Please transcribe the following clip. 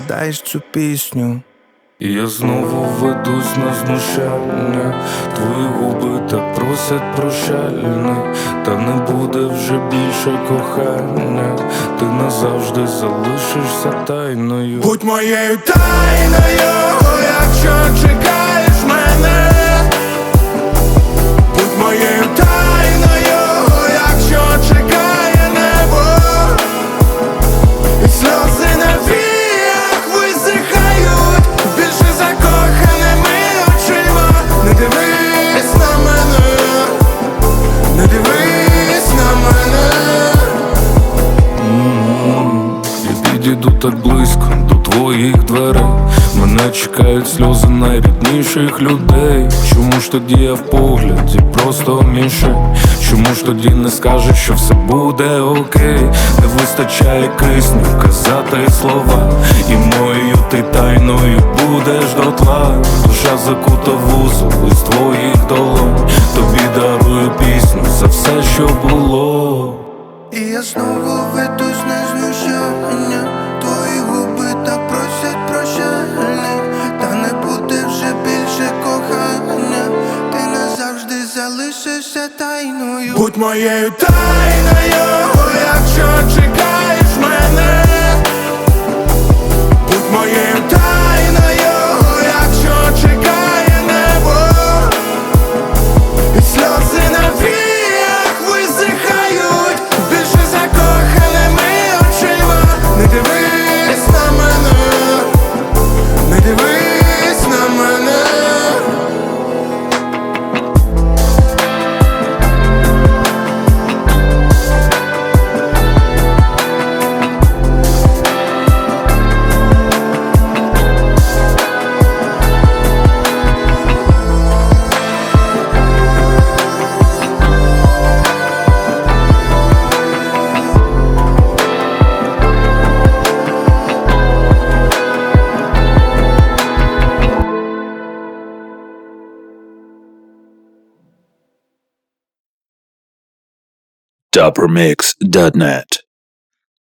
згадаєш цю пісню. І я знову ведусь на знущання. Твої губи так просять прощальне, та не буде вже більше кохання. Ти назавжди залишишся тайною. Будь моєю тайною, якщо чекаєш мене. Будь моєю тайною, якщо чекає небо. І сльози на віях висихають більше закоханими очима. Не дивись на мене, не дивись на мене. Я підійду так близько до твоїх дверей. Мене чекають сльози найрідніших людей. Чому ж тоді я в погляді просто мішень? Чому ж тоді не скажеш, що все буде окей? Не вистачає кисню казати слова, і моєю ти тайною будеш дотла. Душа закута в вузол із твоїх долонь. Тобі дарую пісню за все, що було. І я знову ведусь на знущання. Твої губи так просять прощальне, та не буде вже більше кохання. Ти назавжди залишишся тайною. Будь моєю тайною, якщо чекаєш мене. Будь моєю тайною, якщо чекає небо. І сльози на віях висихають більше закоханими очима. Не дивись на мене, не дивись на мене. Doppermix.net